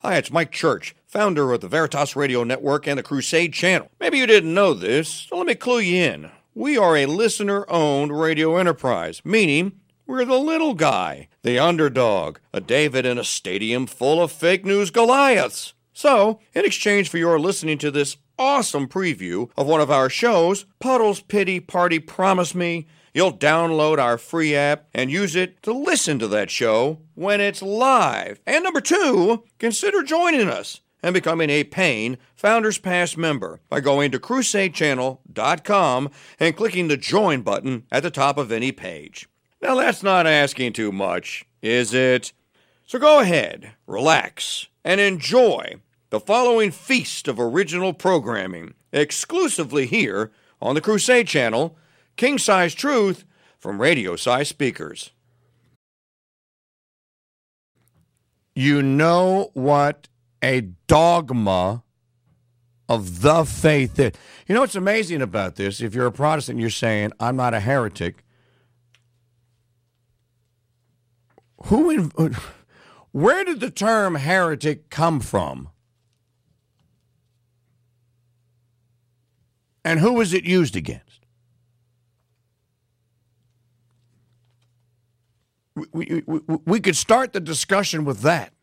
Hi, it's Mike Church, founder of the Veritas Radio Network and the Crusade Channel. Maybe you didn't know this, so let me clue you in. We are a listener-owned radio enterprise, meaning we're the little guy, the underdog, a David in a stadium full of fake news Goliaths. So, in exchange for your listening to this awesome preview of one of our shows, Puddle's Pity Party Promise Me, you'll download our free app and use it to listen to that show when it's live. And number 2, consider joining us and becoming a paying Founders Pass member by going to crusadechannel.com and clicking the join button at the top of any page. Now that's not asking too much, is it? So go ahead, relax, and enjoy the following feast of original programming exclusively here on the Crusade Channel, King-Size Truth from Radio-Size Speakers. You know what a dogma of the faith is. You know what's amazing about this? If you're a Protestant, you're saying, I'm not a heretic. Where did the term heretic come from? And who was it used against? We could start the discussion with that.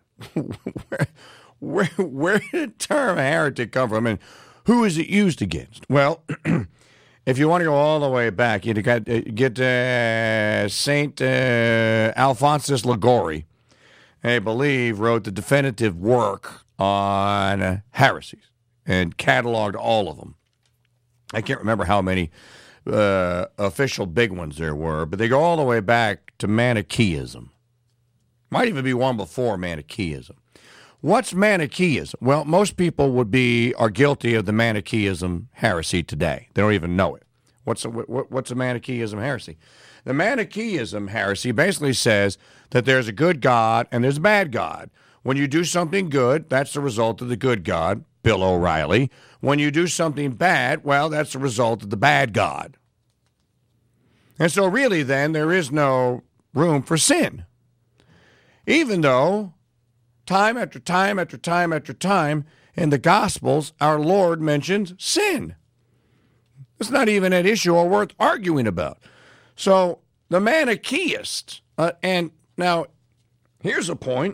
Where did the term heretic come from, and who is it used against? Well, if you want to go all the way back, you get Saint Alphonsus Liguori, I believe, wrote the definitive work on heresies and cataloged all of them. I can't remember how many official big ones there were, but they go all the way back to Manichaeism. Might even be one before Manichaeism. What's Manichaeism? Well, most people are guilty of the Manichaeism heresy today. They don't even know it. What's a Manichaeism heresy? The Manichaeism heresy basically says that there's a good God and there's a bad God. When you do something good, that's the result of the good God, Bill O'Reilly. When you do something bad, well, that's the result of the bad God. And so really then there is no room for sin. Even though time after time after time after time in the Gospels, our Lord mentions sin. It's not even an issue or worth arguing about. So the Manichaeists, and now here's a point.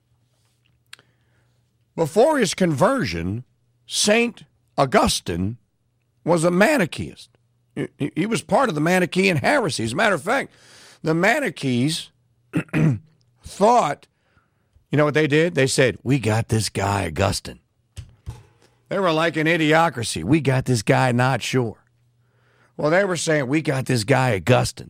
Before his conversion, St. Augustine was a Manichaeist. He was part of the Manichaean heresy. As a matter of fact, the Manichaees thought, you know what they did? They said, we got this guy, Augustine. They were like an idiocracy. We got this guy, not sure. Well, they were saying, we got this guy, Augustine.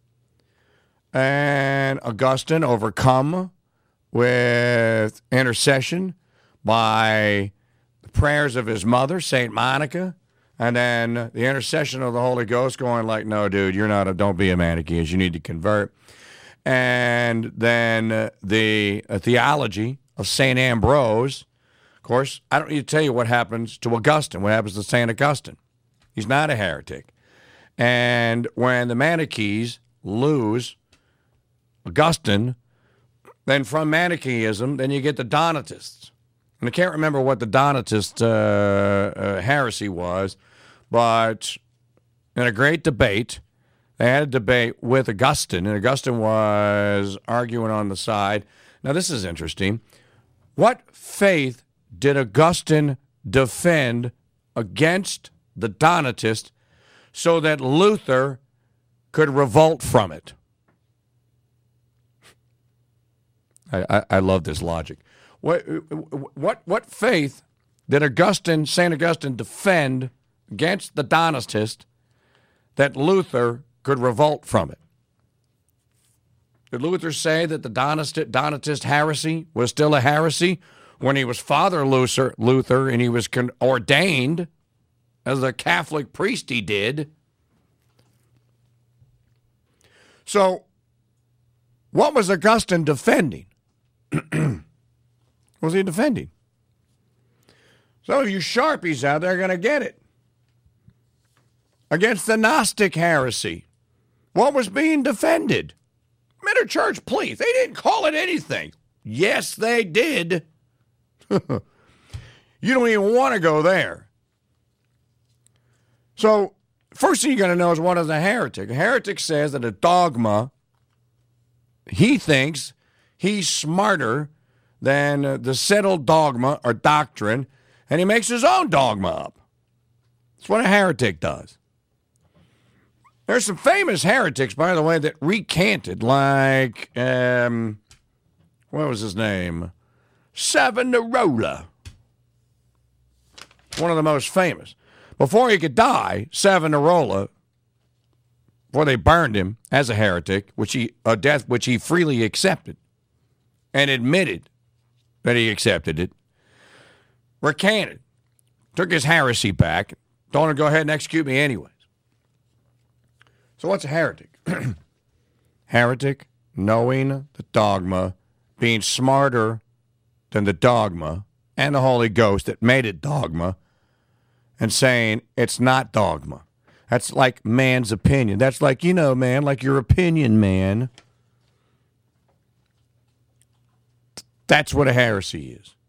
And Augustine, overcome with intercession by the prayers of his mother, St. Monica, and then the intercession of the Holy Ghost going like, no, dude, don't be a Manichaeist. You need to convert. And then the theology of St. Ambrose. Of course, I don't need to tell you what happens to Augustine, what happens to St. Augustine. He's not a heretic. And when the Manichaees lose Augustine, then from Manichaeism, then you get the Donatists. And I can't remember what the Donatist heresy was, but in a great debate, they had a debate with Augustine, and Augustine was arguing on the side. Now, this is interesting. What faith did Augustine defend against the Donatist so that Luther could revolt from it? I love this logic. What faith did St. Augustine defend against the Donatist that Luther could revolt from it? Did Luther say that the Donatist heresy was still a heresy when he was Father Luther and he was ordained as a Catholic priest he did? So, what was Augustine defending? What was he defending? Some of you Sharpies out there are going to get it. Against the Gnostic heresy. What was being defended? Minter Church, please. They didn't call it anything. Yes, they did. You don't even want to go there. So, first thing you're going to know is what is a heretic. A heretic says that a dogma, he thinks he's smarter than the settled dogma or doctrine, and he makes his own dogma up. That's what a heretic does. There's some famous heretics, by the way, that recanted, like, what was his name? Savonarola. One of the most famous. Before he could die, Savonarola, before they burned him as a heretic, a death which he freely accepted and admitted that he accepted it, recanted, took his heresy back, told him to go ahead and execute me anyways. So what's a heretic? Heretic, knowing the dogma, being smarter than the dogma and the Holy Ghost that made it dogma, and saying it's not dogma. That's like man's opinion. That's like, man, like your opinion, man. That's what a heresy is.